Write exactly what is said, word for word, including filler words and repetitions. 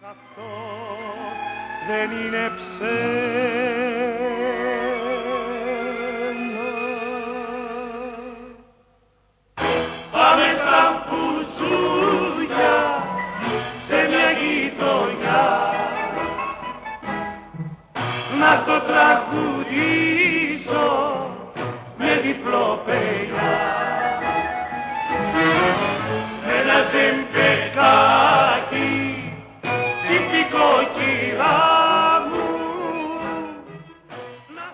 Αυτό δεν είναι ψέμα. Πάμε στα μπουζούκια σε μια γειτονιά να στο τραγουδήσω με διπλό πελιά.